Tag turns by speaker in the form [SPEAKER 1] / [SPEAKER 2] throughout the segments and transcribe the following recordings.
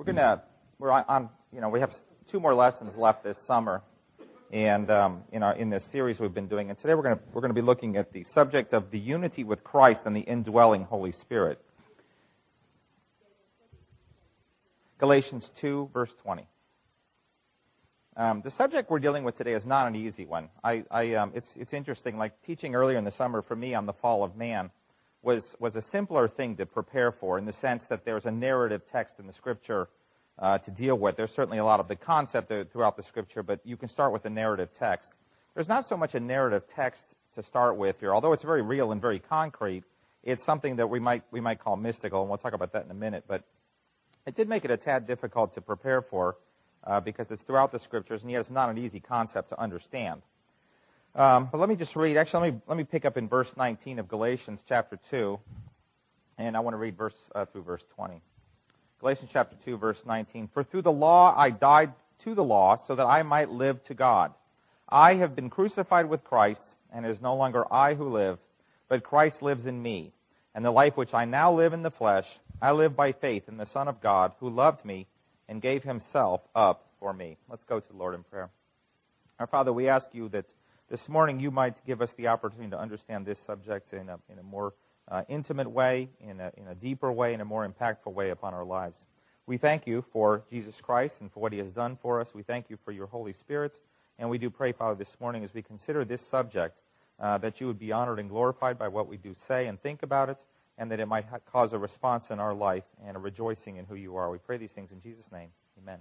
[SPEAKER 1] we're on, we have 2 more lessons left this summer, and in this series we've been doing. And today we're going to be looking at the subject of the unity with Christ and the indwelling Holy Spirit. Galatians 2, verse 20. The subject we're dealing with today is not an easy one. It's interesting. Like teaching earlier in the summer for me on the fall of man was a simpler thing to prepare for, in the sense that there's a narrative text in the Scripture to deal with. There's certainly a lot of the concept throughout the Scripture, but you can start with a narrative text. There's not so much a narrative text to start with here, although it's very real and very concrete. It's something that we might call mystical, and we'll talk about that in a minute. But it did make it a tad difficult to prepare for because it's throughout the Scriptures, and yet it's not an easy concept to understand. But let me just read. Actually, let me pick up in verse 19 of Galatians chapter 2, and I want to read through verse 20. Galatians chapter 2, verse 19. For through the law I died to the law, so that I might live to God. I have been crucified with Christ, and it is no longer I who live, but Christ lives in me. And the life which I now live in the flesh, I live by faith in the Son of God, who loved me and gave himself up for me. Let's go to the Lord in prayer. Our Father, we ask you that this morning you might give us the opportunity to understand this subject in a more intimate way, in a deeper way, in a more impactful way upon our lives. We thank you for Jesus Christ and for what he has done for us. We thank you for your Holy Spirit. And we do pray, Father, this morning as we consider this subject, that you would be honored and glorified by what we do say and think about it, and that it might cause a response in our life and a rejoicing in who you are. We pray these things in Jesus' name. Amen.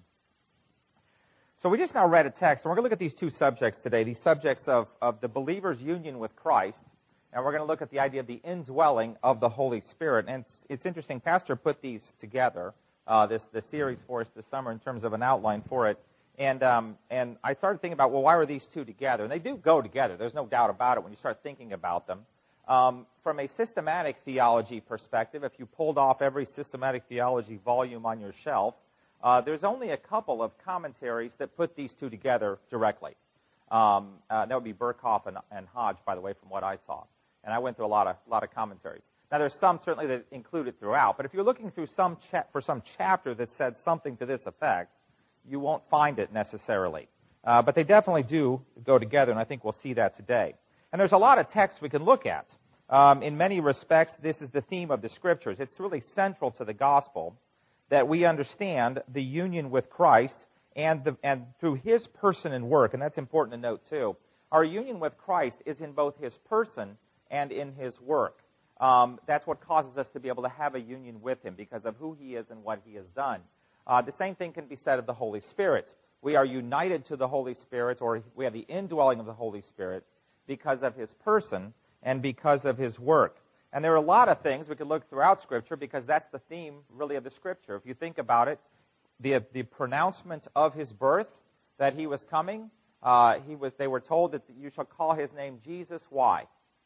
[SPEAKER 1] So we just now read a text, and we're going to look at these 2 subjects today, these subjects of the believer's union with Christ, and we're going to look at the idea of the indwelling of the Holy Spirit. And it's interesting, Pastor put these together, the series for us this summer in terms of an outline for it. And I started thinking about, well, why were these 2 together? And they do go together. There's no doubt about it when you start thinking about them. From a systematic theology perspective, if you pulled off every systematic theology volume on your shelf, there's only a couple of commentaries that put these 2 together directly. That would be Berkhoff and Hodge, by the way, from what I saw. And I went through a lot of commentaries. Now, there's some certainly that include it throughout, but if you're looking through for some chapter that said something to this effect, you won't find it necessarily. But they definitely do go together, and I think we'll see that today. And there's a lot of texts we can look at. In many respects, this is the theme of the Scriptures. It's really central to the gospel that we understand the union with Christ and through his person and work. And that's important to note, too. Our union with Christ is in both his person and in his work. That's what causes us to be able to have a union with him, because of who he is and what he has done. The same thing can be said of the Holy Spirit. We are united to the Holy Spirit, or we have the indwelling of the Holy Spirit, because of his person and because of his work. And there are a lot of things we could look throughout Scripture, because that's the theme, really, of the Scripture. If you think about it, the pronouncement of his birth, that he was coming, they were told that you shall call his name Jesus. Why?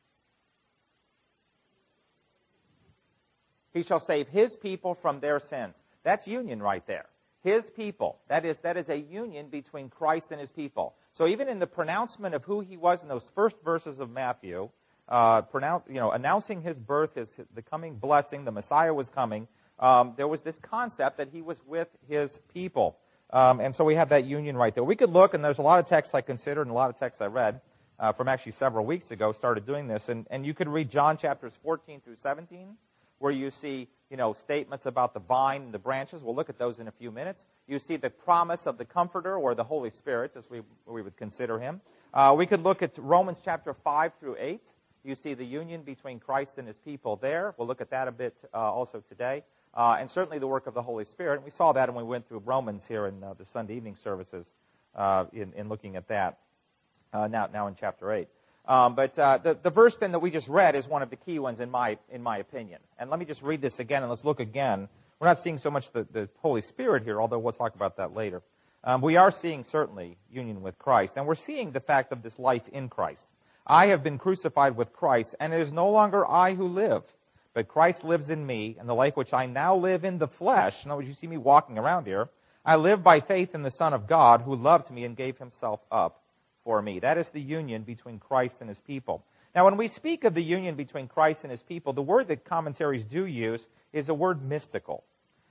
[SPEAKER 1] He shall save his people from their sins. That's union right there. His people. That is a union between Christ and his people. So even in the pronouncement of who he was in those first verses of Matthew, announcing his birth, the coming blessing, the Messiah was coming, there was this concept that he was with his people. And so we have that union right there. We could look, and there's a lot of texts I considered and a lot of texts I read from actually several weeks ago, started doing this. And you could read John chapters 14 through 17, where you see, statements about the vine and the branches. We'll look at those in a few minutes. You see the promise of the Comforter, or the Holy Spirit, as we would consider him. We could look at Romans chapter 5 through 8. You see the union between Christ and his people there. We'll look at that a bit also today. And certainly the work of the Holy Spirit. And we saw that when we went through Romans here in the Sunday evening services in looking at that now in chapter 8. But the verse then that we just read is one of the key ones in my opinion. And let me just read this again, and let's look again. We're not seeing so much the Holy Spirit here, although we'll talk about that later. We are seeing certainly union with Christ, and we're seeing the fact of this life in Christ. I have been crucified with Christ, and it is no longer I who live, but Christ lives in me, and the life which I now live in the flesh. Now, as you see me walking around here, I live by faith in the Son of God, who loved me and gave himself up for me. That is the union between Christ and his people. Now, when we speak of the union between Christ and his people, the word that commentaries do use is the word mystical.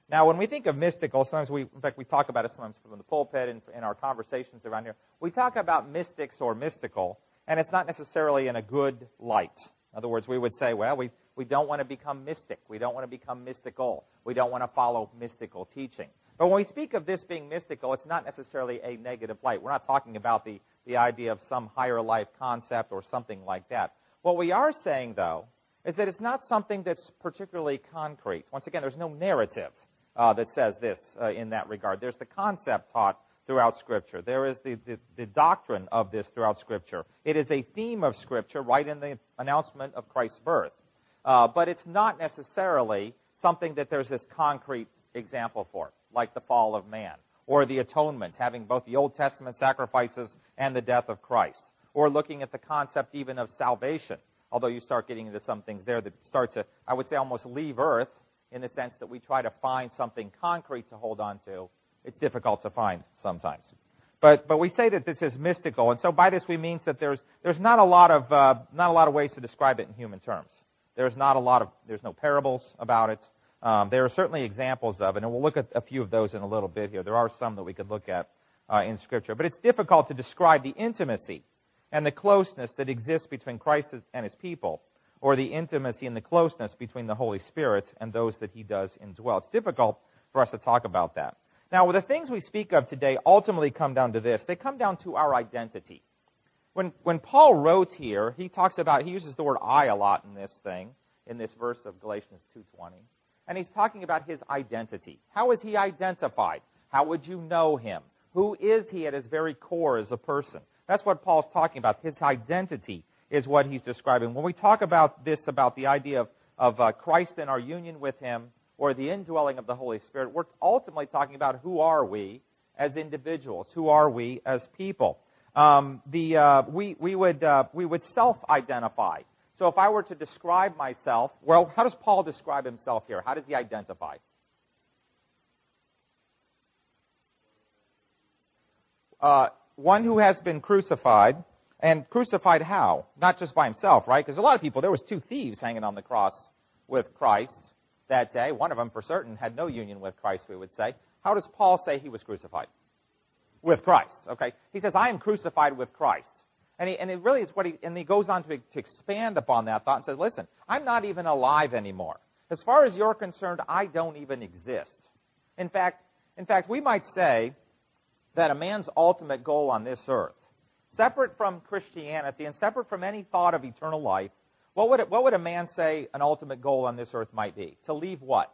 [SPEAKER 1] Now, when we think of mystical, sometimes we talk about it sometimes from the pulpit and in our conversations around here. We talk about mystics or mystical, and it's not necessarily in a good light. In other words, we would say, well, we don't want to become mystic. We don't want to become mystical. We don't want to follow mystical teaching. But when we speak of this being mystical, it's not necessarily a negative light. We're not talking about the idea of some higher life concept or something like that. What we are saying, though, is that it's not something that's particularly concrete. Once again, there's no narrative that says this in that regard. There's the concept taught throughout Scripture. There is the doctrine of this throughout Scripture. It is a theme of Scripture right in the announcement of Christ's birth. But it's not necessarily something that there's this concrete example for, like the fall of man, or the atonement, having both the Old Testament sacrifices and the death of Christ, or looking at the concept even of salvation, although you start getting into some things there that start to, I would say, almost leave earth, in the sense that we try to find something concrete to hold on to. It's difficult to find sometimes. But we say that this is mystical, and so by this we mean that there's not a lot of ways to describe it in human terms. There's no parables about it. There are certainly examples of it, and we'll look at a few of those in a little bit here. There are some that we could look at in Scripture. But it's difficult to describe the intimacy and the closeness that exists between Christ and His people, or the intimacy and the closeness between the Holy Spirit and those that He does indwell. It's difficult for us to talk about that. Now, the things we speak of today ultimately come down to this. They come down to our identity. When Paul wrote here, he uses the word I a lot in this verse of Galatians 2:20. And he's talking about his identity. How is he identified? How would you know him? Who is he at his very core as a person? That's what Paul's talking about. His identity is what he's describing. When we talk about this, about the idea of Christ and our union with him, or the indwelling of the Holy Spirit, we're ultimately talking about who are we as individuals? Who are we as people? We would self-identify. So if I were to describe myself, well, how does Paul describe himself here? How does he identify? One who has been crucified, and crucified how? Not just by himself, right? Because a lot of people, there was 2 thieves hanging on the cross with Christ that day. One of them, for certain, had no union with Christ, we would say. How does Paul say he was crucified? With Christ, okay? He says, I am crucified with Christ. And it really is and he goes on to expand upon that thought and says, listen, I'm not even alive anymore. As far as you're concerned, I don't even exist. In fact, we might say that a man's ultimate goal on this earth, separate from Christianity and separate from any thought of eternal life, what would a man say an ultimate goal on this earth might be? To leave what?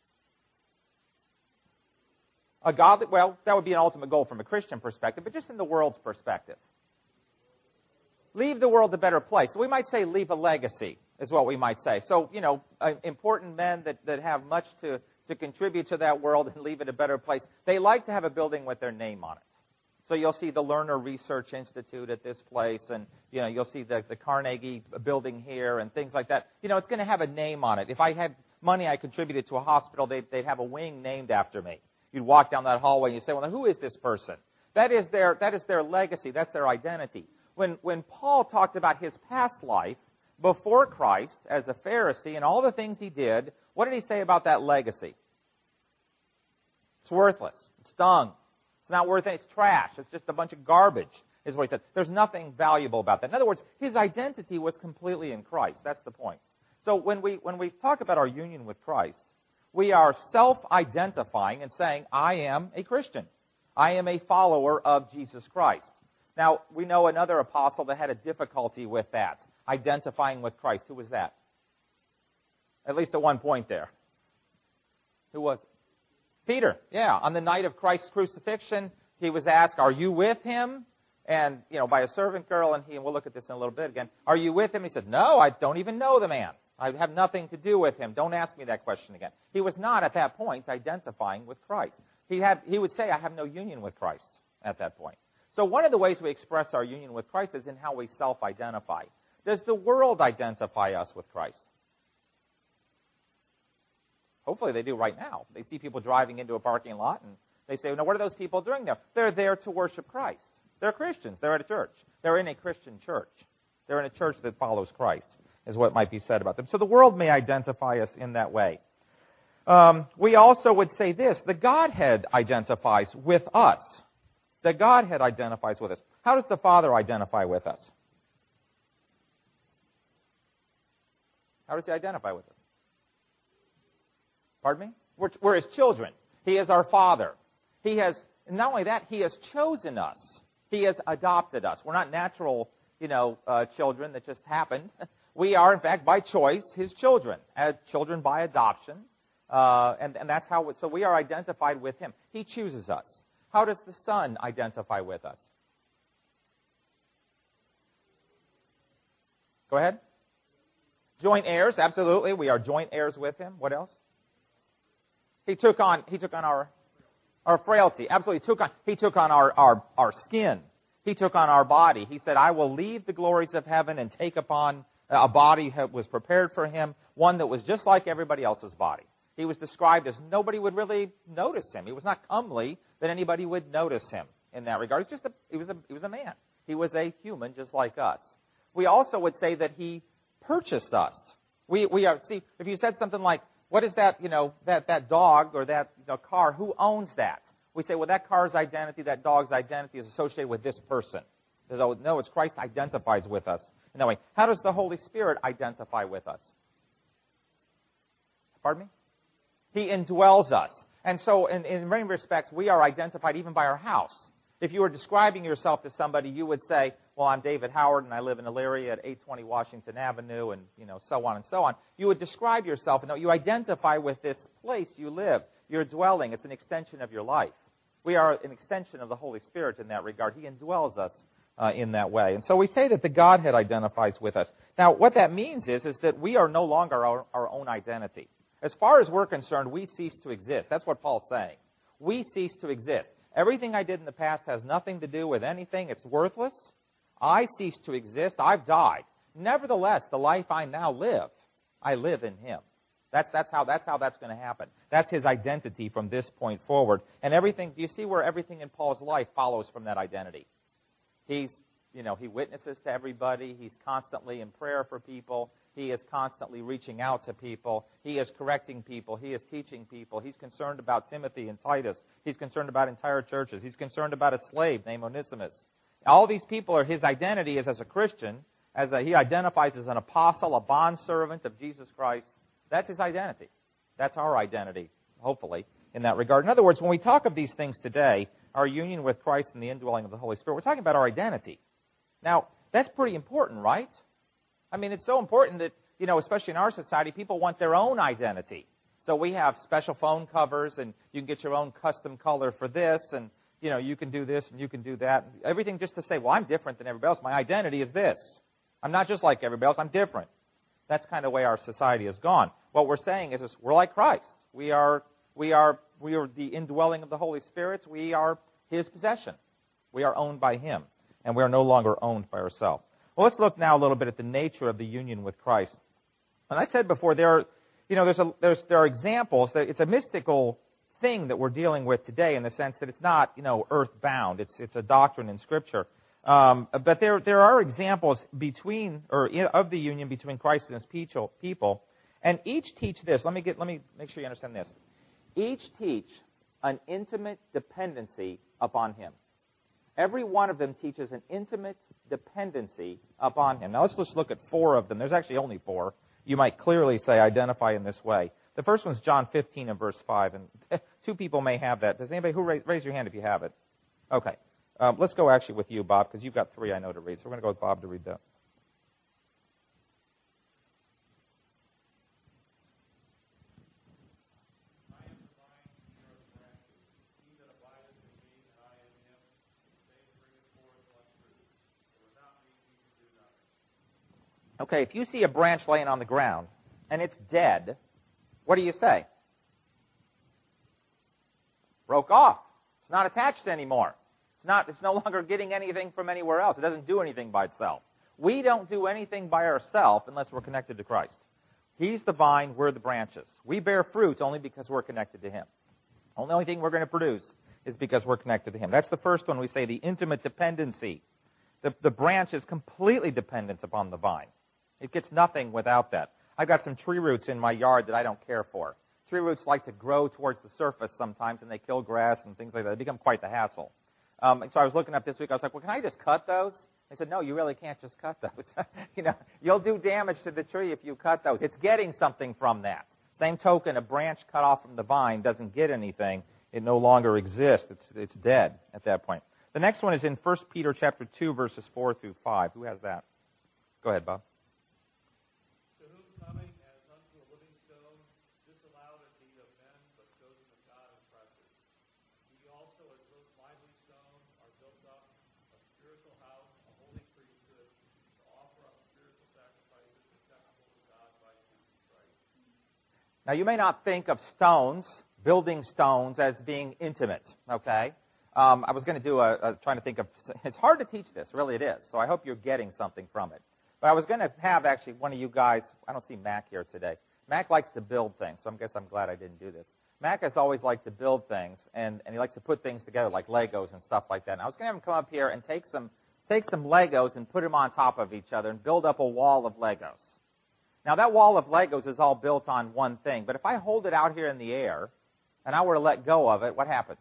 [SPEAKER 1] A godly, well, that would be an ultimate goal from a Christian perspective, but just in the world's perspective. Leave the world a better place. So we might say leave a legacy, is what we might say. So, important men that have much to contribute to that world and leave it a better place, they like to have a building with their name on it. So you'll see the Lerner Research Institute at this place, and you'll see the Carnegie building here and things like that. It's going to have a name on it. If I had money I contributed to a hospital, they'd have a wing named after me. You'd walk down that hallway and you say, well, now, who is this person? That is their legacy. That's their identity. When Paul talked about his past life before Christ as a Pharisee and all the things he did, what did he say about that legacy? It's worthless. It's dung. It's not worth it. It's trash. It's just a bunch of garbage, is what he said. There's nothing valuable about that. In other words, his identity was completely in Christ. That's the point. So when we talk about our union with Christ, we are self-identifying and saying, I am a Christian. I am a follower of Jesus Christ. Now, we know another apostle that had a difficulty with that, identifying with Christ. Who was that? At least at one point there. Who was it? Peter. Yeah, on the night of Christ's crucifixion, he was asked, are you with him? And, by a servant girl, and we'll look at this in a little bit again. Are you with him? He said, no, I don't even know the man. I have nothing to do with him. Don't ask me that question again. He was not, at that point, identifying with Christ. He would say, I have no union with Christ at that point. So one of the ways we express our union with Christ is in how we self-identify. Does the world identify us with Christ? Hopefully they do right now. They see people driving into a parking lot and they say, what are those people doing there? They're there to worship Christ. They're Christians. They're at a church. They're in a Christian church. They're in a church that follows Christ, is what might be said about them. So the world may identify us in that way. We also would say this: the Godhead identifies with us. The Godhead identifies with us. How does the Father identify with us? How does He identify with us? Pardon me? We're His children. He is our Father. He has, and not only that, He has chosen us. He has adopted us. We're not natural, children that just happened. We are, in fact, by choice, His children, children by adoption. And that's how, so we are identified with Him. He chooses us. How does the Son identify with us? Go ahead. Joint heirs, absolutely. We are joint heirs with Him. What else? He took on our frailty. Absolutely. He took on our skin. He took on our body. He said, I will leave the glories of heaven and take upon a body that was prepared for Him, one that was just like everybody else's body. He was described as nobody would really notice Him. He was not comely that anybody would notice Him in that regard. He was a man. He was a human just like us. We also would say that He purchased us. We are, see, if you said something like, what is that, that dog or that car, who owns that? We say, well, that car's identity, that dog's identity is associated with this person. So, no, it's Christ identifies with us in that way. How does the Holy Spirit identify with us? Pardon me? He indwells us. And so, in many respects, we are identified even by our house. If you were describing yourself to somebody, you would say, well, I'm David Howard, and I live in Elyria at 820 Washington Avenue, and, so on and so on. You would describe yourself, and you identify with this place you live, your dwelling. It's an extension of your life. We are an extension of the Holy Spirit in that regard. He indwells us in that way. And so we say that the Godhead identifies with us. Now, what that means is that we are no longer our own identity. As far as we're concerned, we cease to exist. That's what Paul's saying. We cease to exist. Everything I did in the past has nothing to do with anything. It's worthless. I cease to exist. I've died. Nevertheless, the life I now live, I live in Him. That's how that's going to happen. That's His identity from this point forward. And everything, do you see where everything in Paul's life follows from that identity? He witnesses to everybody. He's constantly in prayer for people. He is constantly reaching out to people. He is correcting people. He is teaching people. He's concerned about Timothy and Titus. He's concerned about entire churches. He's concerned about a slave named Onesimus. All these people are his identity is as a Christian, he identifies as an apostle, a bondservant of Jesus Christ. That's his identity. That's our identity, hopefully, in that regard. In other words, when we talk of these things today, our union with Christ and the indwelling of the Holy Spirit, we're talking about our identity. Now, that's pretty important, right? I mean, it's so important that, especially in our society, people want their own identity. So we have special phone covers, and you can get your own custom color for this, and, you can do this and you can do that. Everything just to say, well, I'm different than everybody else. My identity is this. I'm not just like everybody else. I'm different. That's kind of the way our society has gone. What we're saying is we're like Christ. We are the indwelling of the Holy Spirit. We are His possession. We are owned by Him, and we are no longer owned by ourselves. Well, let's look now a little bit at the nature of the union with Christ. And I said before, there are examples that it's a mystical thing that we're dealing with today in the sense that it's not, earthbound. It's a doctrine in Scripture. But there are examples of the union between Christ and His people, and each teach this. Let me make sure you understand this. Each teach an intimate dependency upon Him. Every one of them teaches an intimate dependency upon Him. Now let's just look at 4 of them. There's actually only 4. You might clearly say identify in this way. The first one's John 15 and verse 5, and 2 people may have that. Does anybody raise your hand if you have it? Okay. Let's go actually with you, Bob, because you've got 3 I know to read. So we're going to go with Bob to read that. Okay, if you see a branch laying on the ground and it's dead, what do you say? Broke off. It's not attached anymore. It's no longer getting anything from anywhere else. It doesn't do anything by itself. We don't do anything by ourselves unless we're connected to Christ. He's the vine, we're the branches. We bear fruit only because we're connected to Him. The only thing we're going to produce is because we're connected to Him. That's the first one we say, the intimate dependency. The branch is completely dependent upon the vine. It gets nothing without that. I've got some tree roots in my yard that I don't care for. Tree roots like to grow towards the surface sometimes, and they kill grass and things like that. They become quite the hassle. So I was looking up this week. I was like, well, can I just cut those? They said, no, you really can't just cut those. You'll do damage to the tree if you cut those. It's getting something from that. Same token, a branch cut off from the vine doesn't get anything. It no longer exists. It's dead at that point. The next one is in 1 Peter chapter 2, verses 4 through 5. Who has that? Go ahead, Bob.
[SPEAKER 2] To whom coming as unto a living stone, disallowed indeed of men, but chosen of God and precious. Ye also, as those lively stones, are built up a spiritual house, a holy priesthood, to offer up spiritual sacrifices acceptable to God by Jesus Christ.
[SPEAKER 1] Now, you may not think of stones, building stones, as being intimate, okay? I was going to do trying to think of, it's hard to teach this, really it is, so I hope you're getting something from it. But I was going to have actually one of you guys, I don't see Mac here today. Mac likes to build things, so I guess I'm glad I didn't do this. Mac has always liked to build things, and he likes to put things together like Legos and stuff like that. And I was going to have him come up here and take some Legos and put them on top of each other and build up a wall of Legos. Now, that wall of Legos is all built on one thing, but if I hold it out here in the air and I were to let go of it, what happens?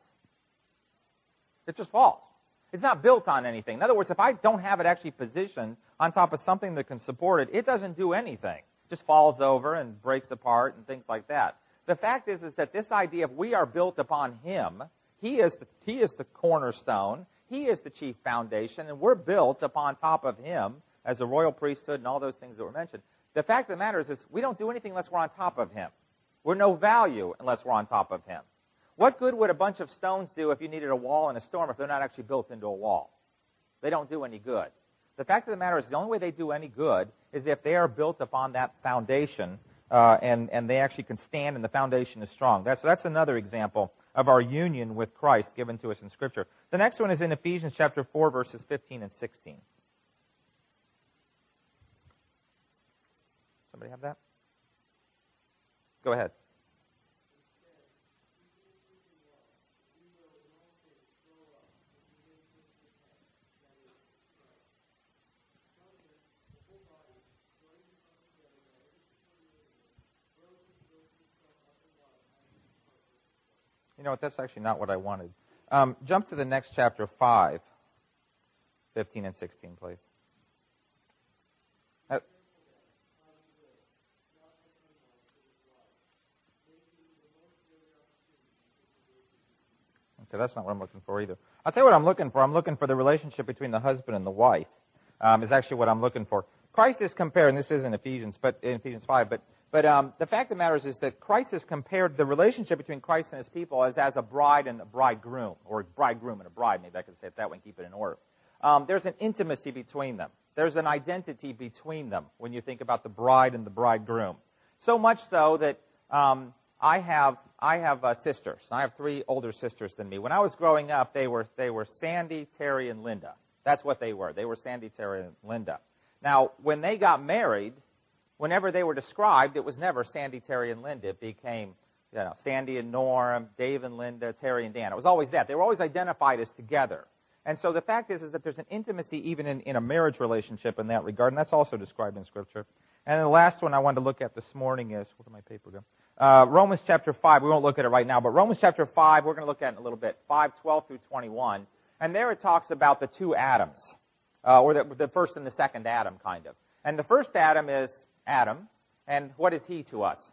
[SPEAKER 1] It just falls. It's not built on anything. In other words, if I don't have it actually positioned on top of something that can support it, it doesn't do anything. It just falls over and breaks apart and things like that. The fact is that this idea of we are built upon Him, He is the cornerstone, He is the chief foundation, and we're built upon top of Him as a royal priesthood and all those things that were mentioned. The fact of the matter is we don't do anything unless we're on top of Him. We're no value unless we're on top of Him. What good would a bunch of stones do if you needed a wall in a storm if they're not actually built into a wall? They don't do any good. The fact of the matter is the only way they do any good is if they are built upon that foundation and they actually can stand and the foundation is strong. That's another example of our union with Christ given to us in Scripture. The next one is in Ephesians chapter 4, verses 15 and 16. Somebody have that? Go ahead. You know what, that's actually not what I wanted. Jump to the next chapter, 5, 15 and 16, please. Okay, that's not what I'm looking for either. I'll tell you what I'm looking for. I'm looking for the relationship between the husband and the wife, is actually what I'm looking for. Christ is compared, and this is in Ephesians 5, but the fact of the matter is that Christ has compared the relationship between Christ and His people as a bride and a bridegroom, or a bridegroom and a bride, maybe I could say it that way and keep it in order. There's an intimacy between them. There's an identity between them when you think about the bride and the bridegroom. So much so that I have sisters. I have 3 older sisters than me. When I was growing up, they were Sandy, Terry, and Linda. That's what they were. They were Sandy, Terry, and Linda. Now, when they got married, whenever they were described, it was never Sandy, Terry, and Linda. It became, Sandy and Norm, Dave and Linda, Terry and Dan. It was always that. They were always identified as together. And so the fact is that there's an intimacy even in a marriage relationship in that regard, and that's also described in Scripture. And then the last one I wanted to look at this morning is, where did my paper go? Romans chapter 5. We won't look at it right now, but Romans chapter 5, we're going to look at it in a little bit, 5:12 through 21. And there it talks about the 2 Adams, or the first and the second Adam, kind of. And the first Adam is Adam, and what is he to us?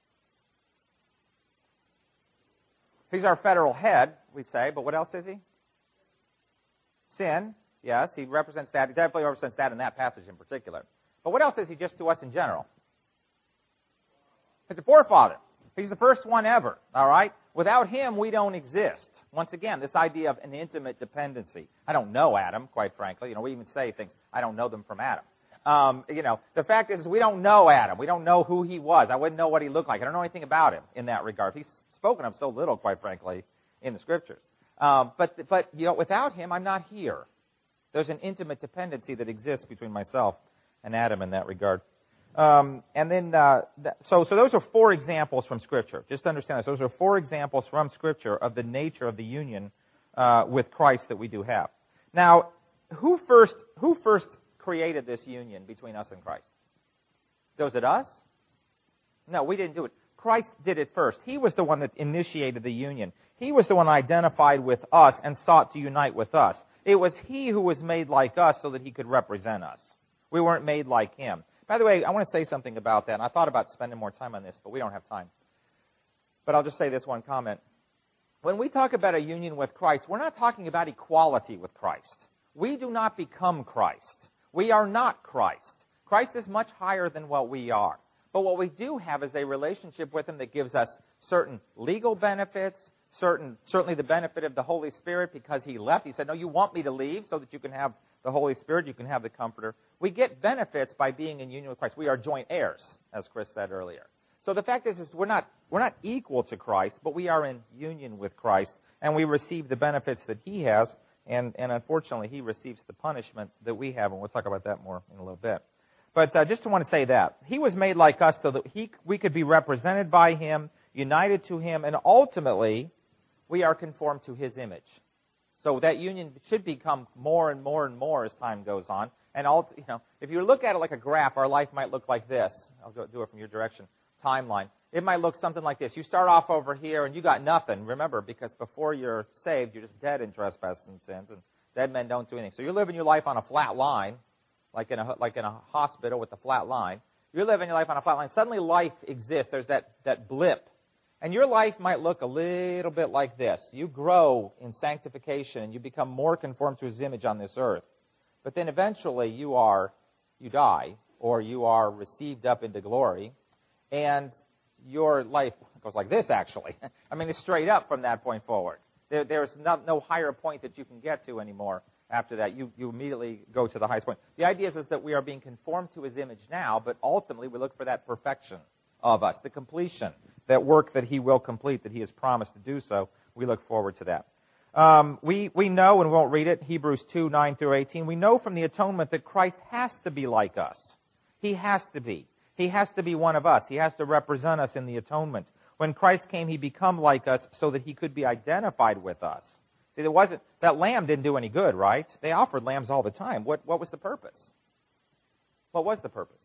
[SPEAKER 1] He's our federal head, we say, but what else is he? Sin, yes, he represents that. He definitely represents that in that passage in particular. But what else is he just to us in general? He's a forefather. He's the first one ever, all right? Without him, we don't exist. Once again, this idea of an intimate dependency. I don't know Adam, quite frankly. We even say things, I don't know them from Adam. The fact is we don't know Adam. We don't know who he was. I wouldn't know what he looked like. I don't know anything about him in that regard. He's spoken of so little, quite frankly, in the Scriptures. But without him, I'm not here. There's an intimate dependency that exists between myself and Adam in that regard. So those are 4 examples from Scripture. Just understand this. Those are 4 examples from Scripture of the nature of the union with Christ that we do have. Now, who first created this union between us and Christ? Was it us? No, we didn't do it. Christ did it first. He was the one that initiated the union. He was the one identified with us and sought to unite with us. It was He who was made like us so that He could represent us. We weren't made like Him. By the way, I want to say something about that. And I thought about spending more time on this, but we don't have time. But I'll just say this one comment. When we talk about a union with Christ, we're not talking about equality with Christ. We do not become Christ. We are not Christ. Christ is much higher than what we are. But what we do have is a relationship with Him that gives us certain legal benefits, certainly the benefit of the Holy Spirit because He left. He said, no, you want me to leave so that you can have the Holy Spirit, you can have the Comforter. We get benefits by being in union with Christ. We are joint heirs, as Chris said earlier. So the fact is we're not equal to Christ, but we are in union with Christ, and we receive the benefits that He has, and unfortunately He receives the punishment that we have, and we'll talk about that more in a little bit. But just want to say that. He was made like us so that we could be represented by Him, united to Him, and ultimately we are conformed to His image. So that union should become more and more and more as time goes on. And if you look at it like a graph, our life might look like this. I'll do it from your direction. Timeline. It might look something like this. You start off over here and you got nothing. Remember, because before you're saved, you're just dead in trespasses and sins, and dead men don't do anything. So you're living your life on a flat line, like in a hospital with a flat line. You're living your life on a flat line. Suddenly life exists. There's that blip. And your life might look a little bit like this. You grow in sanctification and you become more conformed to His image on this earth. But then eventually you die, or you are received up into glory, and your life goes like this, actually. I mean, it's straight up from that point forward. There's no higher point that you can get to anymore after that. You immediately go to the highest point. The idea is that we are being conformed to His image now, but ultimately we look for that perfection of us, the completion, that work that He will complete, that He has promised to do so. We look forward to that. We know, and we won't read it, Hebrews 2, 9 through 18, we know from the atonement that Christ has to be like us. He has to be. He has to be one of us. He has to represent us in the atonement. When Christ came, He became like us so that He could be identified with us. See, that lamb didn't do any good, right? They offered lambs all the time. What was the purpose? What was the purpose?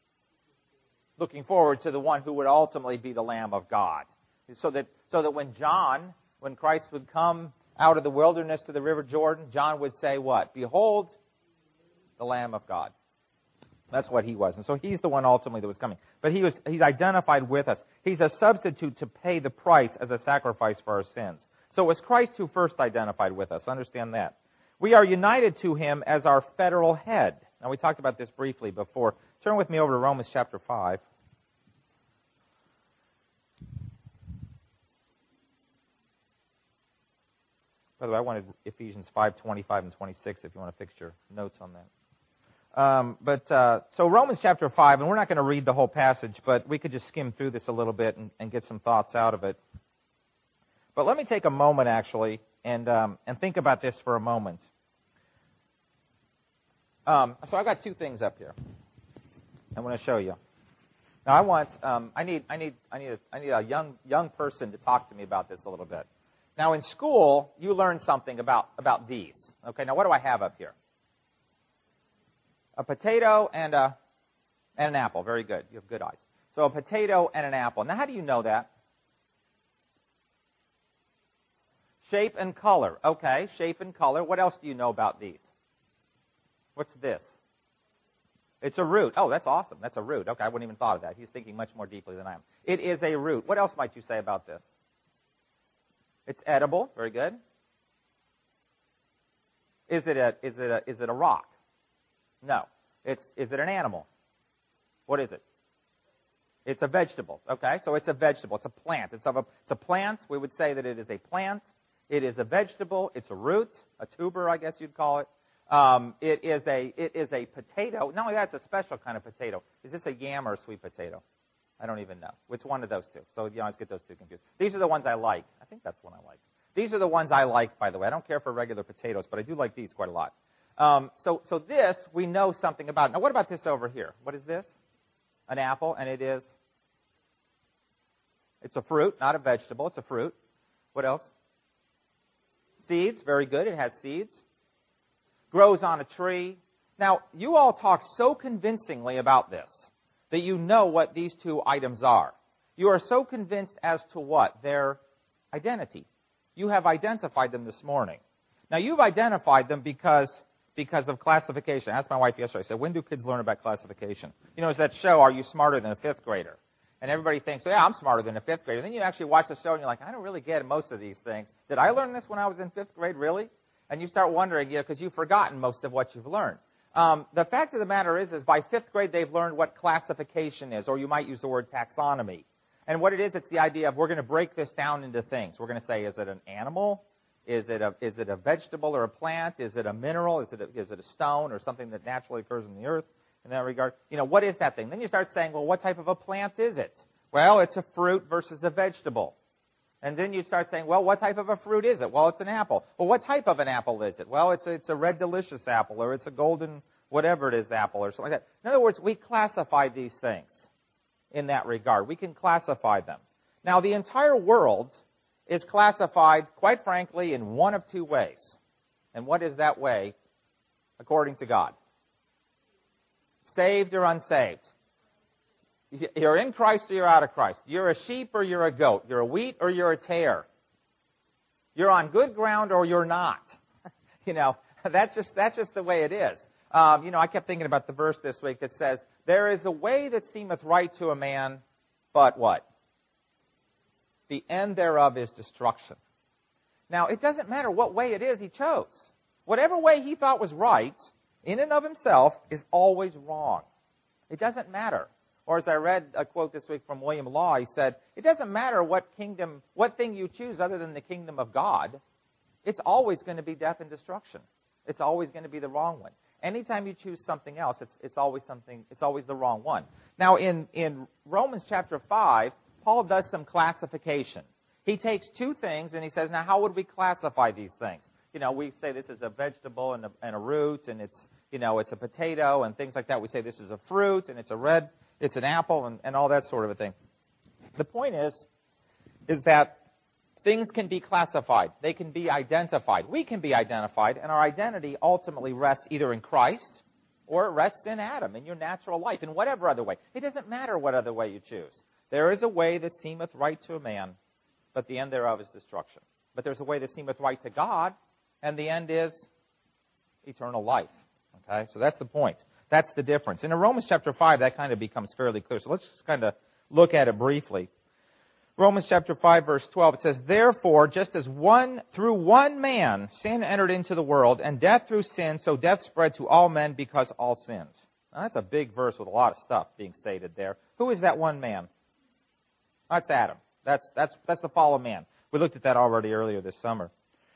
[SPEAKER 1] Looking forward to the one who would ultimately be the Lamb of God. So that when Christ would come out of the wilderness to the river Jordan, John would say what? Behold, the Lamb of God. That's what He was. And so He's the one ultimately that was coming. But He's identified with us. He's a substitute to pay the price as a sacrifice for our sins. So it was Christ who first identified with us. Understand that. We are united to Him as our federal head. Now, we talked about this briefly before. Turn with me over to Romans chapter 5. By the way, I wanted Ephesians 5, 25 and 26 if you want to fix your notes on that. So Romans chapter 5, and we're not going to read the whole passage, but we could just skim through this a little bit and get some thoughts out of it. But let me take a moment, actually, and think about this for a moment. So I've got two things up here I want to show you. Now I need a young person to talk to me about this a little bit. Now in school, you learn something about these. Okay, now what do I have up here? A potato and an apple. Very good. You have good eyes. So a potato and an apple. Now how do you know that? Shape and color. Okay, shape and color. What else do you know about these? What's this? It's a root. Oh, that's awesome. That's a root. Okay, I wouldn't even thought of that. He's thinking much more deeply than I am. It is a root. What else might you say about this? It's edible. Very good. Is it a rock? No. Is it an animal? What is it? It's a vegetable. Okay, so it's a vegetable. It's a plant. It's a plant. We would say that it is a plant. It is a vegetable. It's a root, a tuber, I guess you'd call it. It is a potato. Not only that, it's a special kind of potato. Is this a yam or a sweet potato? I don't even know. It's one of those two. So you always get those two confused. These are the ones I like. I think that's one I like. These are the ones I like, by the way. I don't care for regular potatoes, but I do like these quite a lot. So this, we know something about. Now, what about this over here? What is this? An apple, and it's a fruit, not a vegetable. It's a fruit. What else? Seeds. Very good. It has seeds. Grows on a tree. Now, you all talk so convincingly about this that you know what these two items are. You are so convinced as to what? Their identity. You have identified them this morning. Now, you've identified them because of classification. I asked my wife yesterday, I said, when do kids learn about classification? You know, it's that show, Are You Smarter Than a Fifth Grader? And everybody thinks, yeah, I'm smarter than a fifth grader. Then you actually watch the show and you're like, I don't really get most of these things. Did I learn this when I was in fifth grade, really? And you start wondering, because you've forgotten most of what you've learned. The fact of the matter is by fifth grade, they've learned what classification is, or you might use the word taxonomy. And what it is, it's the idea of we're going to break this down into things. We're going to say, is it an animal? Is it a vegetable or a plant? Is it a mineral? Is it a stone or something that naturally occurs in the earth? In that regard, what is that thing? Then you start saying, well, what type of a plant is it? Well, it's a fruit versus a vegetable. And then you start saying, well, what type of a fruit is it? Well, it's an apple. Well, what type of an apple is it? Well, it's a red delicious apple, or it's a golden whatever it is apple, or something like that. In other words, we classify these things in that regard. We can classify them. Now, the entire world is classified, quite frankly, in one of two ways. And what is that way, according to God? Saved or unsaved? You're in Christ or you're out of Christ. You're a sheep or you're a goat. You're a wheat or you're a tare. You're on good ground or you're not. That's just the way it is. I kept thinking about the verse this week that says, there is a way that seemeth right to a man, but what? The end thereof is destruction. Now, it doesn't matter what way it is he chose. Whatever way he thought was right, in and of himself, is always wrong. It doesn't matter. Or as I read a quote this week from William Law, he said, it doesn't matter what thing you choose other than the kingdom of God. It's always going to be death and destruction. It's always going to be the wrong one. Anytime you choose something else, it's always the wrong one. Now, in Romans chapter 5, Paul does some classification. He takes two things and he says, now how would we classify these things? We say this is a vegetable and a root, and it's a potato and things like that. We say this is a fruit and it's an apple and all that sort of a thing. The point is that things can be classified. They can be identified. We can be identified, and our identity ultimately rests either in Christ or it rests in Adam, in your natural life, in whatever other way. It doesn't matter what other way you choose. There is a way that seemeth right to a man, but the end thereof is destruction. But there's a way that seemeth right to God, and the end is eternal life. Okay, so that's the point. That's the difference. In Romans chapter 5, that kind of becomes fairly clear. So let's just kind of look at it briefly. Romans chapter 5, verse 12, it says, therefore, just as through one man sin entered into the world, and death through sin, so death spread to all men because all sinned. Now, that's a big verse with a lot of stuff being stated there. Who is that one man? That's Adam. That's the fall of man. We looked at that already earlier this summer.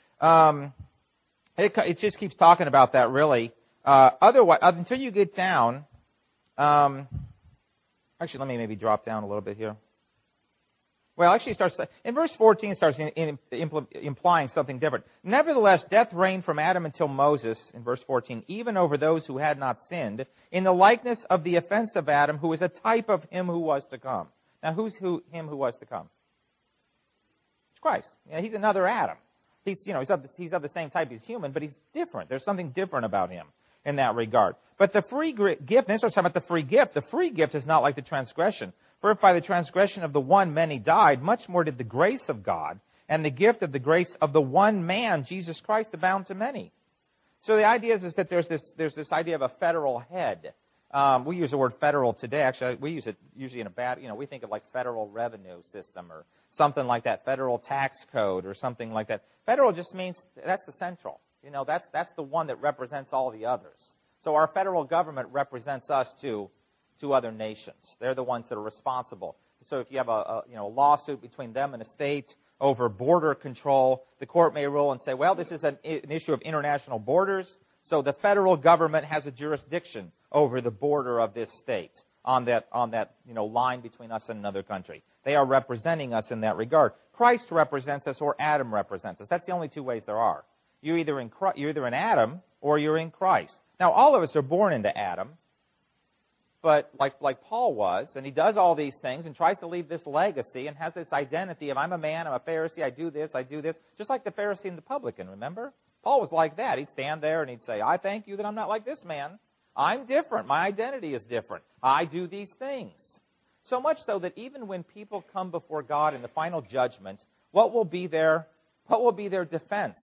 [SPEAKER 1] It just keeps talking about that, really. Otherwise, until you get down, actually, let me maybe drop down a little bit here. Well, actually, it starts in verse 14. It starts implying something different. Nevertheless, death reigned from Adam until Moses, in verse 14, even over those who had not sinned, in the likeness of the offense of Adam, who is a type of him who was to come. Now, who's him who was to come? It's Christ. He's another Adam. He's of the same type as human, but he's different. There's something different about him in that regard. But the free gift, and this starts talking about the free gift is not like the transgression. For if by the transgression of the one many died, much more did the grace of God and the gift of the grace of the one man, Jesus Christ, abound to many. So the idea is that there's this idea of a federal head. We use the word federal today. Actually, we use it usually in a bad, we think of like federal revenue system or something like that, federal tax code or something like that. Federal just means that's the central. That's the one that represents all the others. So our federal government represents us to other nations. They're the ones that are responsible. So if you have a lawsuit between them and a state over border control, the court may rule and say, well, this is an issue of international borders, so the federal government has a jurisdiction over the border of this state on that line between us and another country. They are representing us in that regard. Christ represents us or Adam represents us. That's the only two ways there are. You're either in Adam or you're in Christ. Now, all of us are born into Adam, but like Paul was, and he does all these things and tries to leave this legacy and has this identity of I'm a man, I'm a Pharisee, I do this, just like the Pharisee and the publican, remember? Paul was like that. He'd stand there and he'd say, I thank you that I'm not like this man. I'm different. My identity is different. I do these things. So much so that even when people come before God in the final judgment, what will be their defense?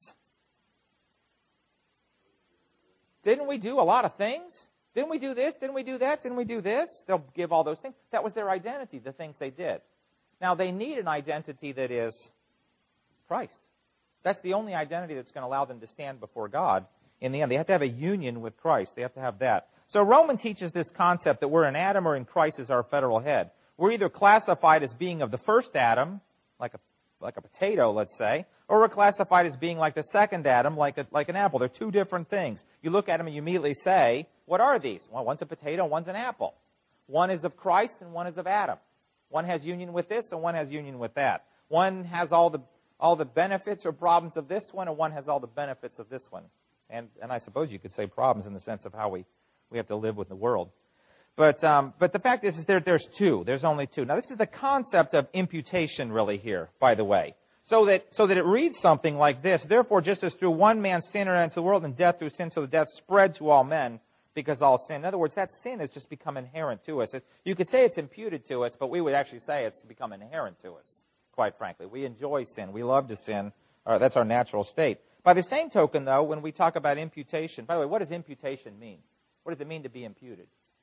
[SPEAKER 1] Didn't we do a lot of things? Didn't we do this? Didn't we do that? Didn't we do this? They'll give all those things. That was their identity, the things they did. Now, they need an identity that is Christ. That's the only identity that's going to allow them to stand before God in the end. They have to have a union with Christ. They have to have that. So Romans teaches this concept that we're in Adam or in Christ as our federal head. We're either classified as being of the first Adam, like a potato, let's say, or we're classified as being like the second Adam, like an apple. They're two different things. You look at them and you immediately say, what are these? Well, one's a potato, one's an apple. One is of Christ and one is of Adam. One has union with this and one has union with that. One has all the benefits or problems of this one, and one has all the benefits of this one. And I suppose you could say problems in the sense of how we have to live with the world. But the fact is there's two. There's only two. Now, this is the concept of imputation really here, by the way. So that it reads something like this. Therefore, just as through one man sin entered into the world, and death through sin, so the death spread to all men because all sin. In other words, that sin has just become inherent to us. You could say it's imputed to us, but we would actually say it's become inherent to us, quite frankly. We enjoy sin. We love to sin. That's our natural state. By the same token, though, when we talk about imputation, by the way, what does imputation mean? What does it mean to be imputed?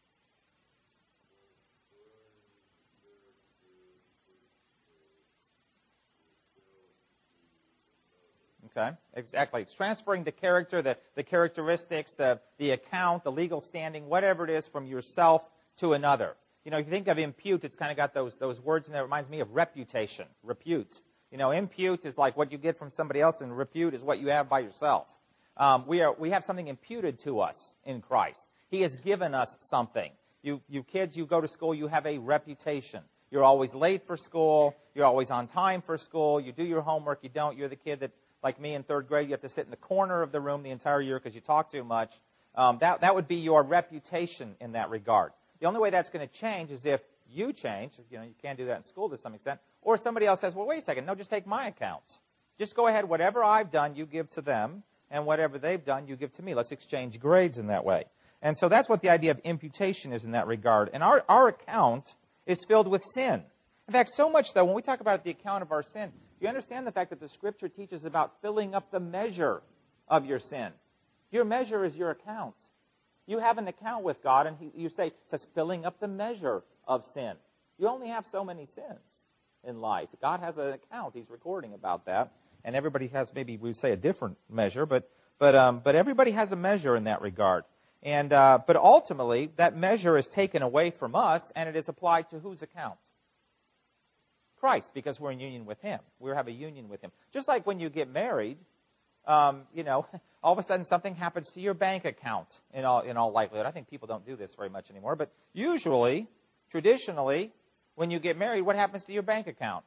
[SPEAKER 1] Okay, exactly. It's transferring the character, the characteristics, the account, the legal standing, whatever it is, from yourself to another. You know, if you think of impute, it's kind of got those words in there. It reminds me of reputation, repute. You know, impute is like what you get from somebody else, and repute is what you have by yourself. We have something imputed to us in Christ. He has given us something. You kids, you go to school, you have a reputation. You're always late for school. You're always on time for school. You do your homework. You don't. You're the kid that, like me in third grade, you have to sit in the corner of the room the entire year because you talk too much. That would be your reputation in that regard. The only way that's going to change is if you change. You know, you can't do that in school to some extent. Or somebody else says, well, wait a second. No, just take my account. Just go ahead. Whatever I've done, you give to them. And whatever they've done, you give to me. Let's exchange grades in that way. And so that's what the idea of imputation is in that regard. And our account is filled with sin. In fact, so much so, when we talk about the account of our sin, do you understand the fact that the Scripture teaches about filling up the measure of your sin? Your measure is your account. You have an account with God, and you say, it says filling up the measure of sin. You only have so many sins in life. God has an account. He's recording about that. And everybody has, maybe we would say, a different measure, but everybody has a measure in that regard. And but ultimately, that measure is taken away from us, and it is applied to whose account? Christ, because we're in union with Him. We have a union with Him. Just like when you get married, you know, all of a sudden something happens to your bank account in all likelihood. I think people don't do this very much anymore, but usually, traditionally, when you get married, what happens to your bank account?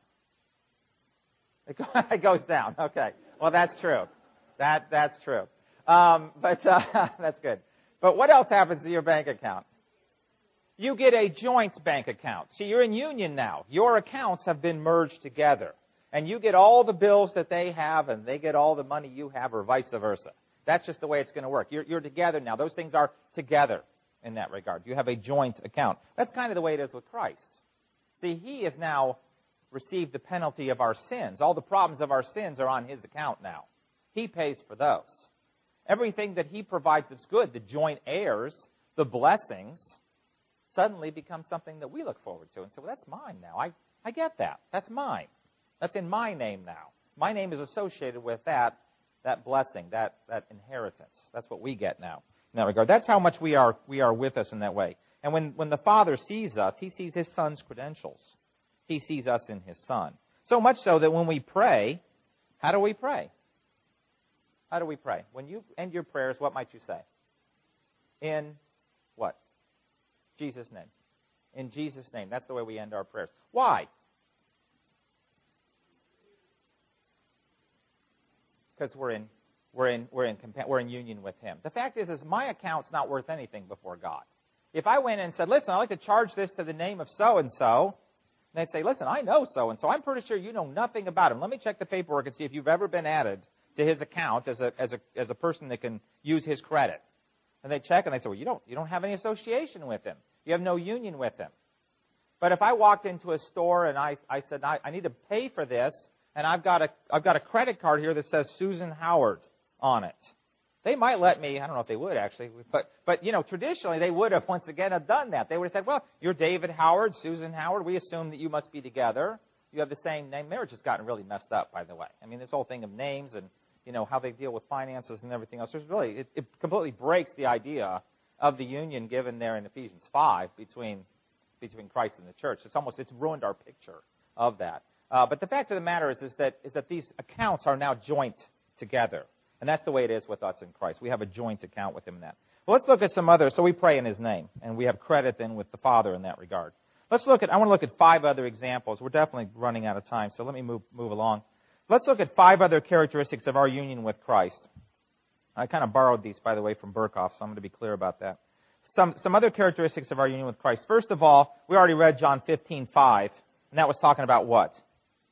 [SPEAKER 1] It goes down. Okay. Well, that's true. That's true. But that's good. But what else happens to your bank account? You get a joint bank account. See, you're in union now. Your accounts have been merged together. And you get all the bills that they have, and they get all the money you have, or vice versa. That's just the way it's going to work. You're together now. Those things are together in that regard. You have a joint account. That's kind of the way it is with Christ. See, He has now received the penalty of our sins. All the problems of our sins are on His account now. He pays for those. Everything that He provides that's good, the joint heirs, the blessings, suddenly becomes something that we look forward to and say, well, that's mine now. I get that. That's mine. That's in my name now. My name is associated with that blessing, that inheritance. That's what we get now in that regard. That's how much we are with us in that way. And when the Father sees us, He sees His Son's credentials. He sees us in His Son. So much so that when we pray, how do we pray? How do we pray? When you end your prayers, what might you say? In what? Jesus' name. In Jesus' name. That's the way we end our prayers. Why? Because we're in union with Him. The fact is my account's not worth anything before God. If I went and said, listen, I'd like to charge this to the name of so-and-so, they'd say, listen, I know so-and-so. I'm pretty sure you know nothing about him. Let me check the paperwork and see if you've ever been added to his account as a person that can use his credit. And they check and they say, well, you don't have any association with him. You have no union with him. But if I walked into a store and I said, I need to pay for this, and I've got a credit card here that says Susan Howard on it, they might let me. I don't know if they would actually, but traditionally they would have once again have done that. They would have said, well, you're David Howard, Susan Howard. We assume that you must be together. You have the same name. Marriage has gotten really messed up, by the way. I mean, this whole thing of names and how they deal with finances and everything else. It completely breaks the idea of the union given there in Ephesians 5 between Christ and the church. It's ruined our picture of that. But the fact of the matter is that these accounts are now joint together. And that's the way it is with us in Christ. We have a joint account with him in that. Well, let's look at some others. So we pray in his name, and we have credit then with the Father in that regard. I want to look at 5 other examples. We're definitely running out of time, so let me move along. Let's look at 5 other characteristics of our union with Christ. I kind of borrowed these, by the way, from Burkhoff, so I'm going to be clear about that. Some other characteristics of our union with Christ. First of all, we already read John 15:5, and that was talking about what?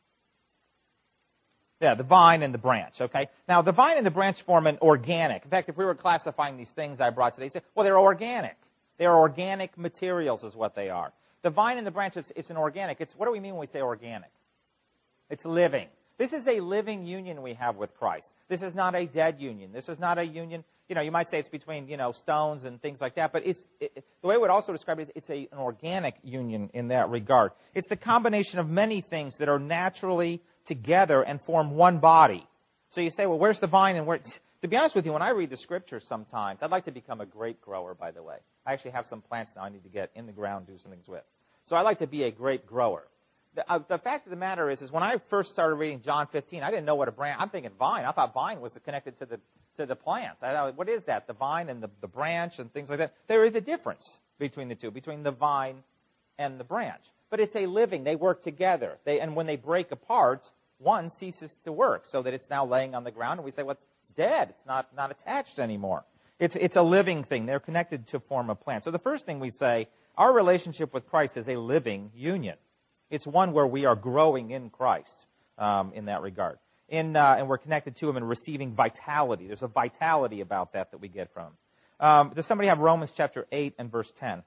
[SPEAKER 1] Yeah, the vine and the branch, okay? Now, the vine and the branch form an organic. In fact, if we were classifying these things I brought today, say, well, they're organic. They're organic materials is what they are. The vine and the branch, it's an organic. What do we mean when we say organic? It's living. This is a living union we have with Christ. This is not a dead union. This is not a union, you might say it's between, stones and things like that, but the way I would also describe it is it's an organic union in that regard. It's the combination of many things that are naturally together and form one body. So you say, well, where's the vine and where? To be honest with you, when I read the scriptures sometimes, I'd like to become a grape grower, by the way. I actually have some plants now I need to get in the ground, do some things with. So I like to be a grape grower. The fact of the matter is when I first started reading John 15, I didn't know what a branch. I'm thinking vine. I thought vine was connected to the plants. I thought, what is that? The vine and the branch and things like that. There is a difference between the two, between the vine and the branch. But it's a living. They work together. And when they break apart, one ceases to work, so that it's now laying on the ground, and we say, well, it's dead. It's not attached anymore. It's a living thing. They're connected to form a plant. So the first thing we say, our relationship with Christ is a living union. It's one where we are growing in Christ in that regard. And we're connected to him and receiving vitality. There's a vitality about that we get from him. Does somebody have Romans chapter 8 and verse 10?